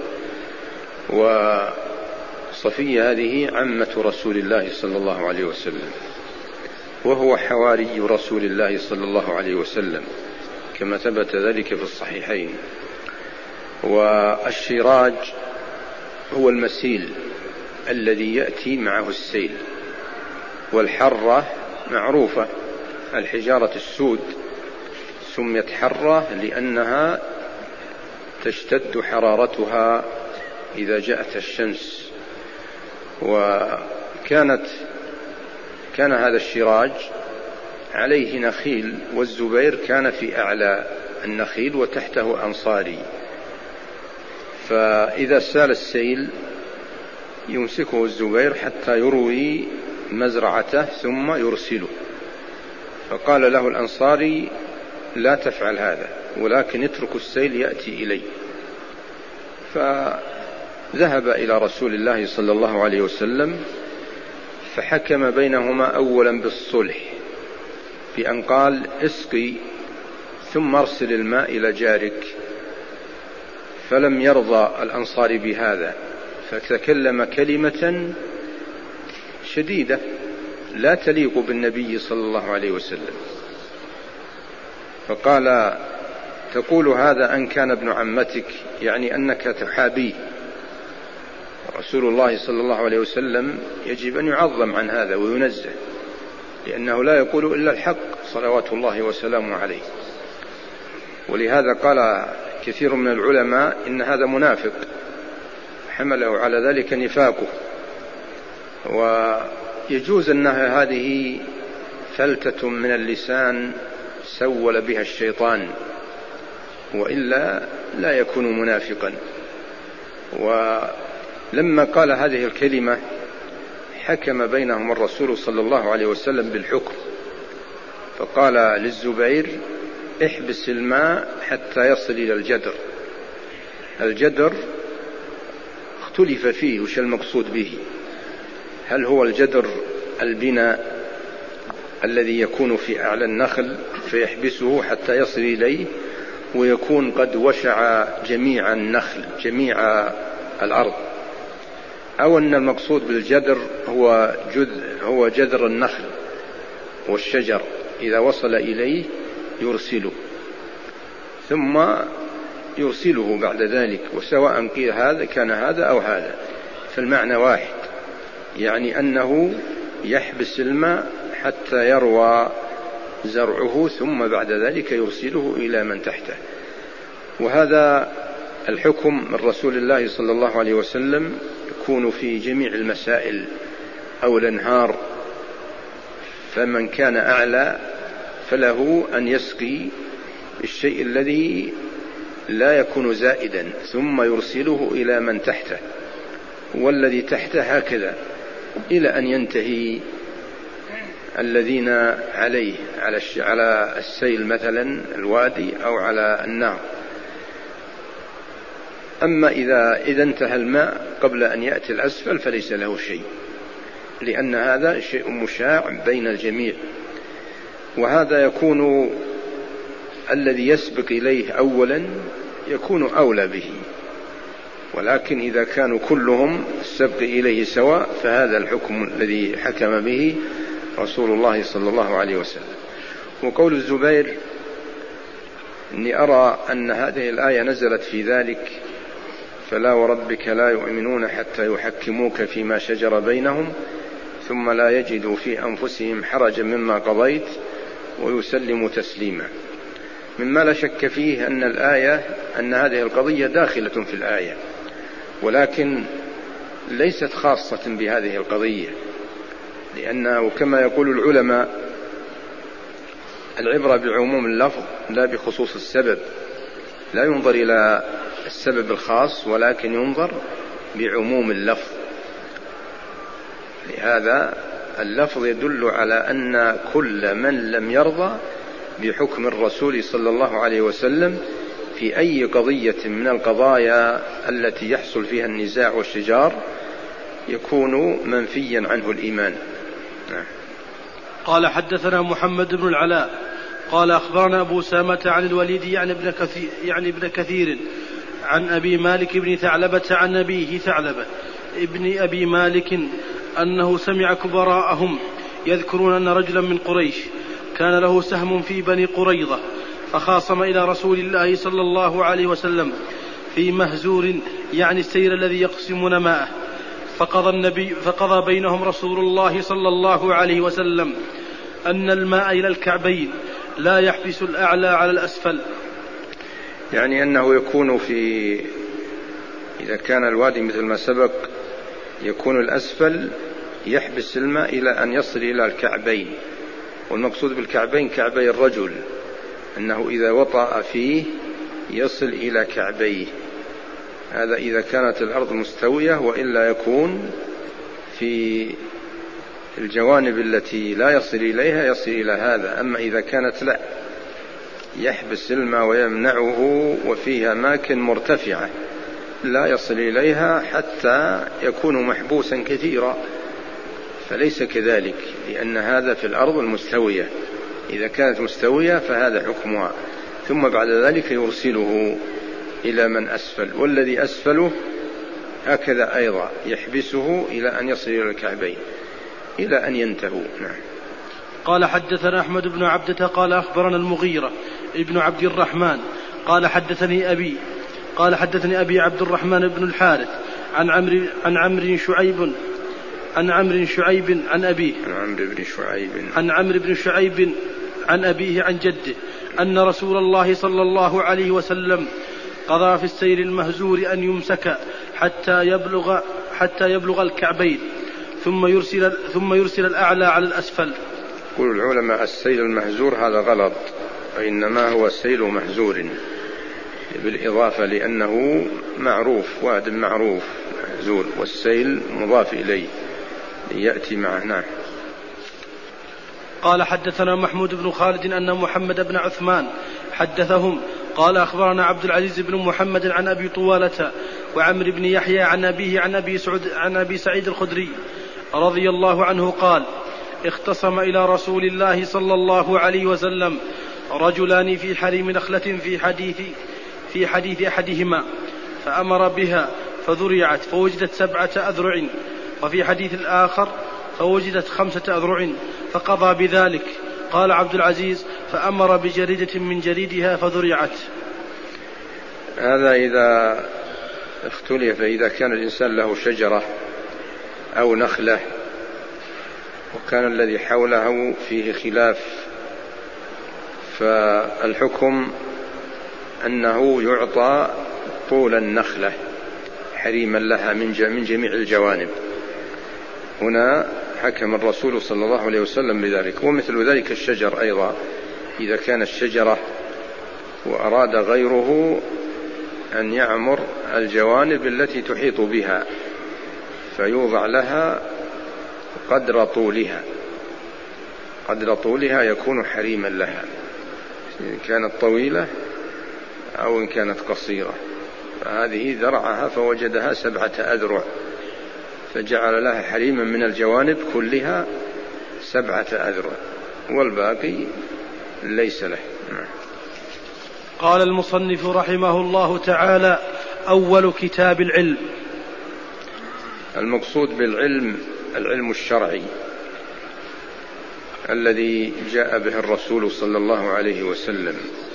وصفية هذه عمة رسول الله صلى الله عليه وسلم، وهو حواري رسول الله صلى الله عليه وسلم كما ثبت ذلك في الصحيحين. والشراج هو المسيل الذي يأتي معه السيل، والحرة معروفة، الحجارة السود سميت حرة لأنها تشتد حرارتها إذا جاءت الشمس. وكانت كان هذا الشراج عليه نخيل، والزبير كان في أعلى النخيل وتحته أنصاري، فإذا سال السيل يمسكه الزبير حتى يروي مزرعته ثم يرسله. فقال له الأنصاري: لا تفعل هذا، ولكن اترك السيل يأتي إلي. فذهب إلى رسول الله صلى الله عليه وسلم فحكم بينهما أولا بالصلح، بأن قال: اسقي ثم ارسل الماء إلى جارك. فلم يرضى الأنصاري بهذا، فتكلم كلمة شديدة لا تليق بالنبي صلى الله عليه وسلم، فقال: تقول هذا أن كان ابن عمتك، يعني أنك تحابيه. رسول الله صلى الله عليه وسلم يجب أن يعظم عن هذا وينزه، لأنه لا يقول إلا الحق صلوات الله وسلامه عليه. ولهذا قال كثير من العلماء إن هذا منافق، حمله على ذلك نفاقه. ويجوز أنها هذه فلتة من اللسان سول بها الشيطان، وإلا لا يكون منافقا. ولما قال هذه الكلمة حكم بينهم الرسول صلى الله عليه وسلم بالحكم، فقال للزبير: احبس الماء حتى يصل إلى الجدر. الجدر اختلف فيه وش المقصود به، هل هو الجدر البناء الذي يكون في أعلى النخل فيحبسه حتى يصل إليه ويكون قد وشع جميع النخل جميع الأرض، أو أن المقصود بالجدر هو جذر, هو جذر النخل والشجر إذا وصل إليه يرسله ثم يرسله بعد ذلك، وسواء قيل هذا كان هذا أو هذا فالمعنى واحد، يعني أنه يحبس الماء حتى يروى زرعه ثم بعد ذلك يرسله إلى من تحته. وهذا الحكم من رسول الله صلى الله عليه وسلم يكون في جميع المسائل أو الأنهار، فمن كان أعلى فله أن يسقي الشيء الذي لا يكون زائدا ثم يرسله إلى من تحته، والذي تحته هكذا إلى أن ينتهي الذين عليه على السيل مثلا الوادي أو على النهر. أما إذا إذا انتهى الماء قبل أن يأتي الأسفل فليس له شيء، لأن هذا شيء مشاع بين الجميع، وهذا يكون الذي يسبق إليه أولا يكون أولى به، ولكن إذا كانوا كلهم السبق إليه سواء فهذا الحكم الذي حكم به رسول الله صلى الله عليه وسلم. وقول الزبير إني أرى أن هذه الآية نزلت في ذلك فلا وربك لا يؤمنون حتى يحكموك فيما شجر بينهم ثم لا يجدوا في أنفسهم حرجا مما قضيت ويسلموا تسليما، مما لا شك فيه أن الآية أن هذه القضية داخلة في الآية، ولكن ليست خاصة بهذه القضية، لأنه كما يقول العلماء العبرة بعموم اللفظ لا بخصوص السبب، لا ينظر إلى السبب الخاص ولكن ينظر بعموم اللفظ. لهذا اللفظ يدل على أن كل من لم يرضى بحكم الرسول صلى الله عليه وسلم في أي قضية من القضايا التي يحصل فيها النزاع والشجار يكون منفيا عنه الإيمان. قال حدثنا محمد بن العلاء قال أخبرنا أبو سامة عن الوليد يعني ابن كثير, يعني ابن كثير عن أبي مالك بن ثعلبة عن أبيه ثعلبة ابن أبي مالك أنه سمع كبراءهم يذكرون أن رجلا من قريش كان له سهم في بني قريظة فخاصم إلى رسول الله صلى الله عليه وسلم في مهزور يعني السير الذي يقسمون ماءه، فقضى, النبي فقضى بينهم رسول الله صلى الله عليه وسلم أن الماء إلى الكعبين لا يحبس الأعلى على الأسفل، يعني أنه يكون في إذا كان الوادي مثل ما سبق يكون الأسفل يحبس الماء إلى أن يصل إلى الكعبين، والمقصود بالكعبين كعبي الرجل، أنه إذا وطأ فيه يصل إلى كعبيه، هذا إذا كانت الأرض مستوية، وإلا يكون في الجوانب التي لا يصل إليها يصل إلى هذا. أما إذا كانت لا يحبس الماء ويمنعه وفيها أماكن مرتفعة لا يصل إليها حتى يكون محبوسا كثيرا، فليس كذلك، لأن هذا في الأرض المستوية، إذا كانت مستوية فهذا حكمها، ثم بعد ذلك يرسله إلى من أسفل، والذي أسفله هكذا أيضا يحبسه إلى أن يصل إلى الكعبين إلى أن ينتهوا. نعم. قال حدثنا أحمد بن عبدة قال أخبرنا المغيرة ابن عبد الرحمن قال حدثني أبي قال حدثني أبي عبد الرحمن بن الحارث عن عمرو عن عمرو شعيب عن عمرو شعيب عن أبيه عن عمرو بن شعيب عن عمرو بن شعيب عن أبيه عن جده أن رسول الله صلى الله عليه وسلم قضى في السير المهزور أن يمسك حتى يبلغ حتى يبلغ الكعبين ثم يرسل ثم يرسل الأعلى على الأسفل. يقول العلماء السيل المهزور هذا غلط، وإنما هو السيل مهزور بالإضافة، لأنه معروف واد معروف مهزور، والسيل مضاف إليه يأتي معه. نعم. قال حدثنا محمود بن خالد أن محمد بن عثمان حدثهم قال أخبرنا عبد العزيز بن محمد عن أبي طوالة وعمر بن يحيى عن أبيه عن أبي, سعود عن أبي سعيد الخدري رضي الله عنه قال اختصم إلى رسول الله صلى الله عليه وسلم رجلان في حريم نخلة في حديث في حديث أحدهما فأمر بها فذرعت فوجدت سبعة أذرع، وفي حديث الآخر فوجدت خمسة أذرع فقضى بذلك، قال عبد العزيز: فأمر بجريدة من جريدها فذرعت. هذا إذا اختلف، إذا كان الإنسان له شجرة أو نخلة وكان الذي حوله فيه خلاف، فالحكم أنه يعطى طول النخلة حريما لها من جميع الجوانب. هنا حكم الرسول صلى الله عليه وسلم بذلك. ومثل ذلك الشجر أيضا، إذا كان الشجرة وأراد غيره أن يعمر الجوانب التي تحيط بها فيوضع لها قدر طولها، قدر طولها يكون حريما لها، إن كانت طويلة أو إن كانت قصيرة. فهذه ذرعها فوجدها سبعة أذرع، فجعل لها حريما من الجوانب كلها سبعة أذرع، والباقي ليس له. قال المصنف رحمه الله تعالى: أول كتاب العلم. المقصود بالعلم العلم الشرعي الذي جاء به الرسول صلى الله عليه وسلم،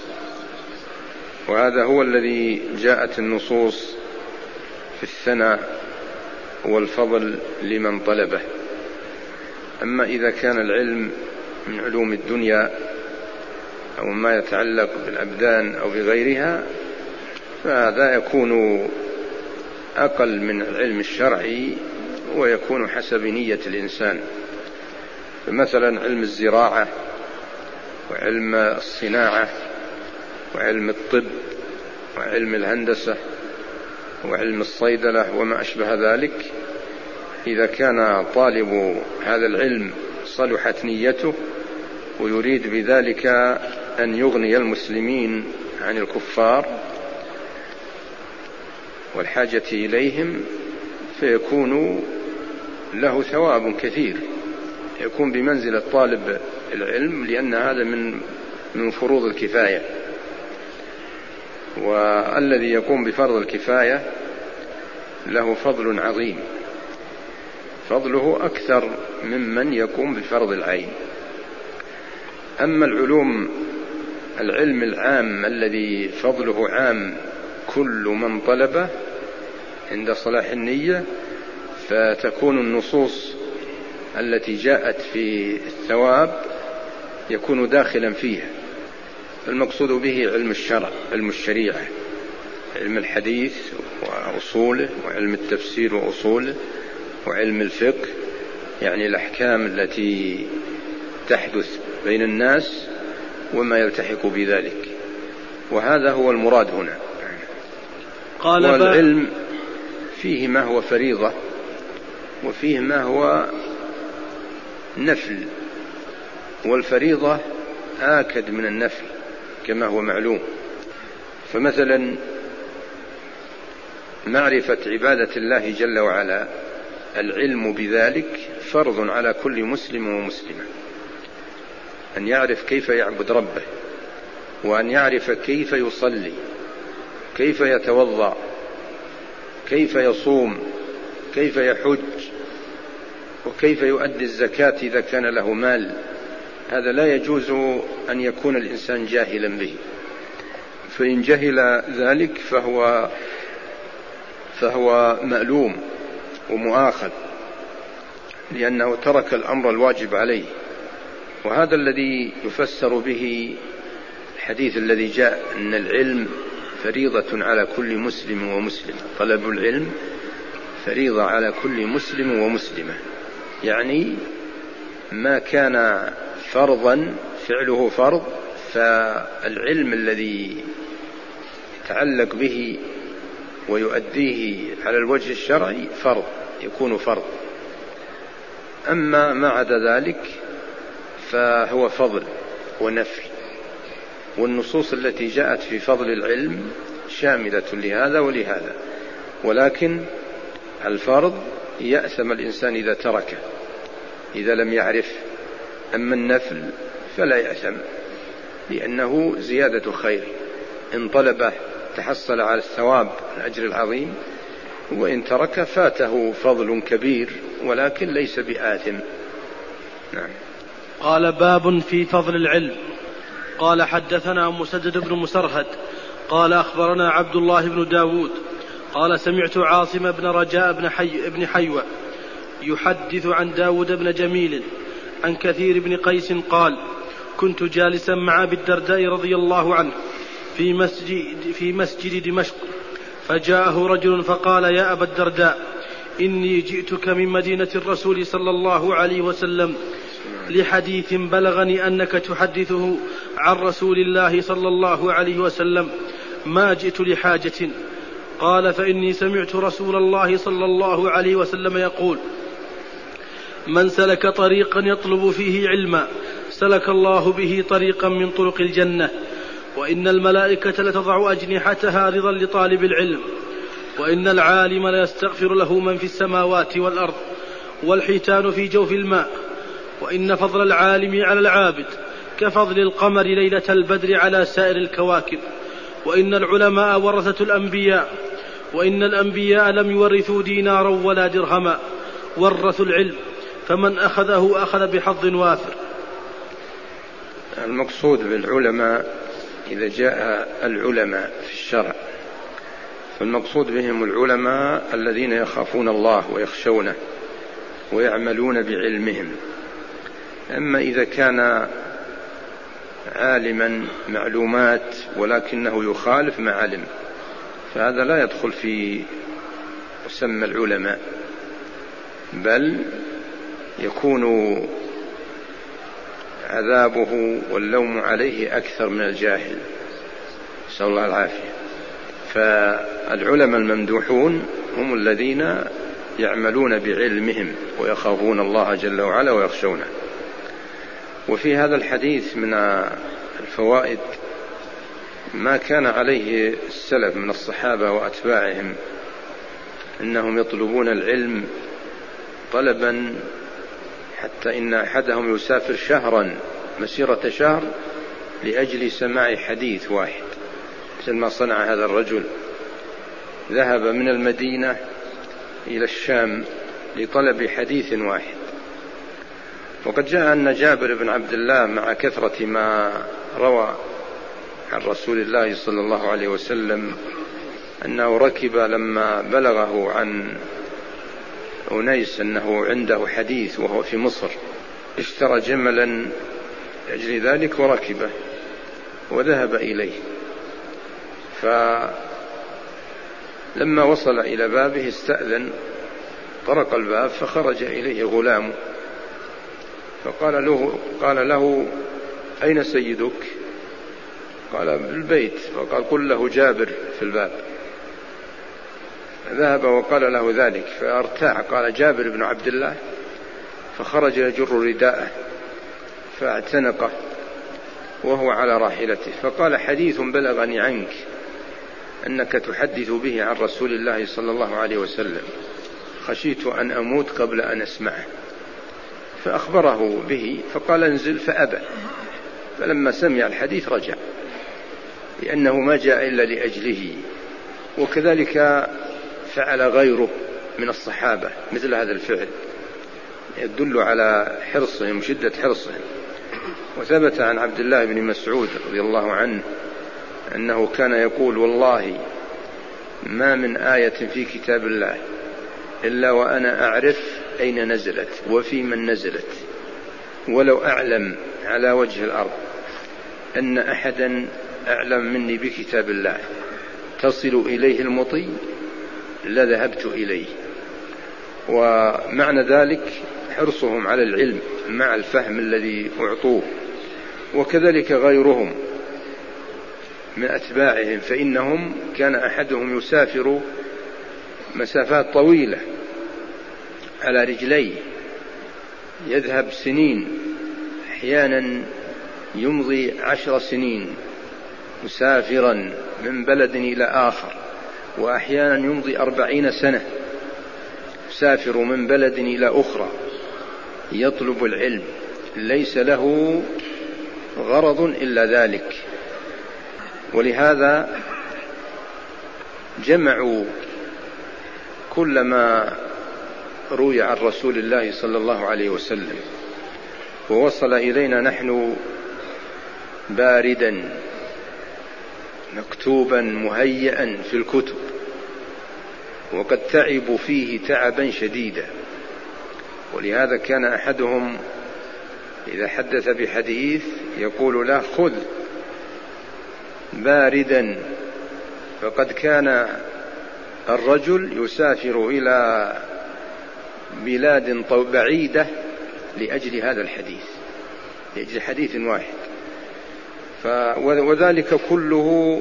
وهذا هو الذي جاءت النصوص في الثناء والفضل لمن طلبه. أما إذا كان العلم من علوم الدنيا أو ما يتعلق بالأبدان أو بغيرها فهذا يكون أقل من العلم الشرعي ويكون حسب نية الإنسان. فمثلا علم الزراعة وعلم الصناعة وعلم الطب وعلم الهندسة وعلم الصيدلة وما أشبه ذلك، إذا كان طالب هذا العلم صلحت نيته ويريد بذلك أن يغني المسلمين عن الكفار والحاجة إليهم فيكون له ثواب كثير، يكون بمنزلة طالب العلم، لأن هذا من من فروض الكفاية، والذي يقوم بفرض الكفاية له فضل عظيم، فضله أكثر ممن يقوم بفرض العين. أما العلوم العلم العام الذي فضله عام كل من طلبه عند صلاح النية، فتكون النصوص التي جاءت في الثواب يكون داخلا فيها. المقصود به علم الشرع، علم الشريعة، علم الحديث وأصوله، وعلم التفسير وأصوله، وعلم الفقه، يعني الأحكام التي تحدث بين الناس وما يلتحق بذلك، وهذا هو المراد هنا. قال والعلم فيه ما هو فريضة وفيه ما هو نفل، والفريضة آكد من النفل كما هو معلوم. فمثلا معرفة عبادة الله جل وعلا، العلم بذلك فرض على كل مسلم ومسلمة، أن يعرف كيف يعبد ربه، وأن يعرف كيف يصلي، كيف يتوضأ، كيف يصوم، كيف يحج، وكيف يؤدي الزكاة إذا كان له مال. هذا لا يجوز أن يكون الإنسان جاهلا به، فإن جهل ذلك فهو فهو مألوم ومؤاخذ، لأنه ترك الأمر الواجب عليه. وهذا الذي يفسر به الحديث الذي جاء أن العلم فريضة على كل مسلم ومسلمة، طلب العلم فريضة على كل مسلم ومسلمة، يعني ما كان فرضا فعله فرض، فالعلم الذي يتعلق به ويؤديه على الوجه الشرعي فرض، يكون فرض. أما ما عدا ذلك فهو فضل ونفل، والنصوص التي جاءت في فضل العلم شاملة لهذا ولهذا، ولكن الفرض يأثم الإنسان إذا تركه، إذا لم يعرف. أما النفل فلا يأثم، لأنه زيادة خير، إن طلبه تحصل على الثواب الأجر العظيم، وإن ترك فاته فضل كبير ولكن ليس بآثم. نعم. قال باب في فضل العلم. قال حدثنا مسدد بن مسرهد قال أخبرنا عبد الله بن داود قال سمعت عاصم بن رجاء بن, حي بن حيوة يحدث عن داود بن جميل عن كثير بن قيس قال كنت جالسا مع أبي الدرداء رضي الله عنه في مسجد, في مسجد دمشق، فجاءه رجل فقال يا أبا الدرداء إني جئتك من مدينة الرسول صلى الله عليه وسلم لحديث بلغني أنك تحدثه عن رسول الله صلى الله عليه وسلم، ما جئت لحاجة. قال فإني سمعت رسول الله صلى الله عليه وسلم يقول من سلك طريقا يطلب فيه علما سلك الله به طريقا من طرق الجنة، وإن الملائكة لتضع أجنحتها رضا لطالب العلم، وإن العالم ليستغفر له من في السماوات والأرض والحيتان في جوف الماء، وإن فضل العالم على العابد كفضل القمر ليلة البدر على سائر الكواكب، وإن العلماء ورثة الأنبياء، وإن الأنبياء لم يورثوا دينارا ولا درهما، ورثوا العلم، فمن أخذه أخذ بحظ وافر. المقصود بالعلماء إذا جاء العلماء في الشرع فالمقصود بهم العلماء الذين يخافون الله ويخشونه ويعملون بعلمهم. أما إذا كان عالما معلومات ولكنه يخالف ما علم فهذا لا يدخل في مسمى العلماء، بل يكون عذابه واللوم عليه أكثر من الجاهل، نسأل الله العافية. فالعلماء الممدوحون هم الذين يعملون بعلمهم ويخافون الله جل وعلا ويخشونه. وفي هذا الحديث من الفوائد ما كان عليه السلف من الصحابة وأتباعهم، أنهم يطلبون العلم طلبا حتى إن أحدهم يسافر شهرا مسيرة شهر لأجل سماع حديث واحد، مثل ما صنع هذا الرجل، ذهب من المدينة إلى الشام لطلب حديث واحد. وقد جاء أن جابر بن عبد الله مع كثرة ما روى عن رسول الله صلى الله عليه وسلم أنه ركب لما بلغه عن أنيس أنه عنده حديث وهو في مصر، اشترى جملا لأجل ذلك وركبه وذهب إليه، فلما وصل إلى بابه استأذن، طرق الباب فخرج إليه غلام فقال له, قال له أين سيدك؟ قال بالبيت. فقال قل له جابر في الباب. ذهب وقال له ذلك فارتاع، قال جابر بن عبد الله، فخرج يجر رداءه فاعتنقه وهو على راحلته، فقال حديث بلغني عنك أنك تحدث به عن رسول الله صلى الله عليه وسلم، خشيت أن أموت قبل أن أسمعه. فأخبره به فقال انزل، فأبى. فلما سمع الحديث رجع، لأنه ما جاء إلا لأجله. وكذلك فعل غيره من الصحابة مثل هذا الفعل، يدل على حرصهم وشدة حرصهم. وثبت عن عبد الله بن مسعود رضي الله عنه أنه كان يقول والله ما من آية في كتاب الله إلا وأنا أعرف أين نزلت وفي من نزلت، ولو أعلم على وجه الأرض أن أحدا أعلم مني بكتاب الله تصل إليه المطي لذهبت إليه. ومعنى ذلك حرصهم على العلم مع الفهم الذي أعطوه. وكذلك غيرهم من أتباعهم، فإنهم كان أحدهم يسافر مسافات طويلة على رجليه، يذهب سنين، أحيانا يمضي عشر سنين مسافرا من بلد إلى آخر، وأحيانا يمضي أربعين سنة يسافر من بلد إلى أخرى يطلب العلم، ليس له غرض إلا ذلك. ولهذا جمعوا كل ما روي عن رسول الله صلى الله عليه وسلم ووصل إلينا نحن باردا مكتوبا مهيئا في الكتب، وقد تعبوا فيه تعبا شديدا. ولهذا كان أحدهم إذا حدث بحديث يقول له خذ باردا، فقد كان الرجل يسافر إلى بلاد بعيدة لأجل هذا الحديث، لأجل حديث واحد. وذلك كله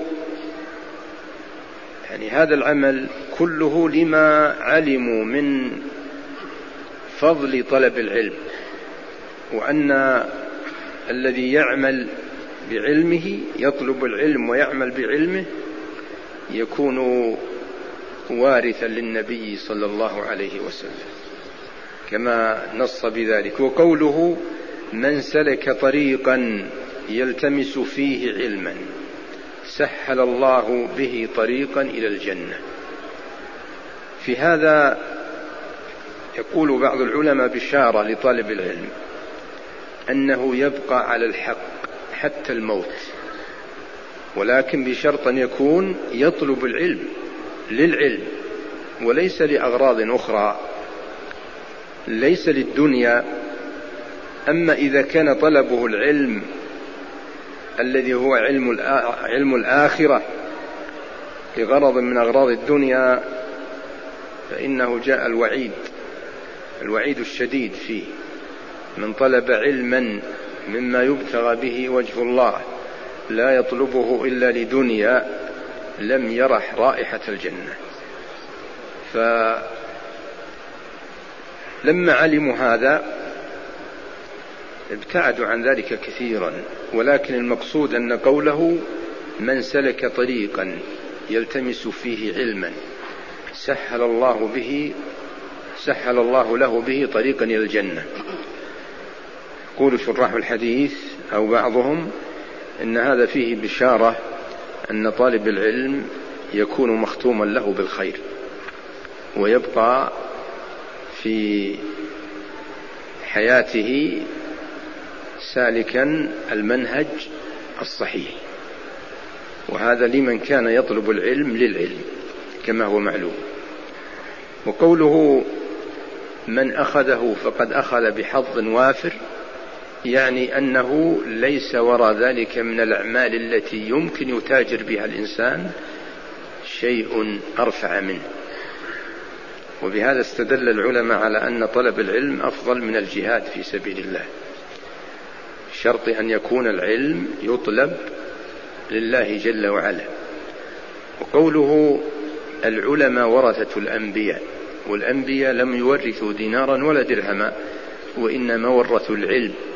يعني هذا العمل كله لما علموا من فضل طلب العلم، وأن الذي يعمل بعلمه يطلب العلم ويعمل بعلمه يكون وارثا للنبي صلى الله عليه وسلم كما نص بذلك. وقوله من سلك طريقا يلتمس فيه علما سهل الله به طريقا إلى الجنة. في هذا يقول بعض العلماء بشارة لطالب العلم أنه يبقى على الحق حتى الموت، ولكن بشرط أن يكون يطلب العلم للعلم وليس لأغراض أخرى، ليس للدنيا. أما إذا كان طلبه العلم الذي هو علم علم الآخرة لغرض من أغراض الدنيا فإنه جاء الوعيد الوعيد الشديد فيه: من طلب علما مما يبتغى به وجه الله لا يطلبه إلا لدنيا لم يرح رائحة الجنة. فلما علموا هذا ابتعدوا عن ذلك كثيرا، ولكن المقصود أن قوله من سلك طريقا يلتمس فيه علما سهل الله به سهل الله له به طريقا إلى الجنة. يقول شراح الحديث أو بعضهم إن هذا فيه بشارة أن طالب العلم يكون مختوما له بالخير ويبقى في حياته سالكا المنهج الصحيح، وهذا لمن كان يطلب العلم للعلم كما هو معلوم. وقوله من أخذه فقد أخذ بحظ وافر يعني أنه ليس وراء ذلك من الأعمال التي يمكن يتاجر بها الإنسان شيء أرفع منه. وبهذا استدل العلماء على أن طلب العلم أفضل من الجهاد في سبيل الله، شرط أن يكون العلم يطلب لله جل وعلا. وقوله العلماء ورثة الأنبياء، والأنبياء لم يورثوا دينارا ولا درهما وإنما ورثوا العلم،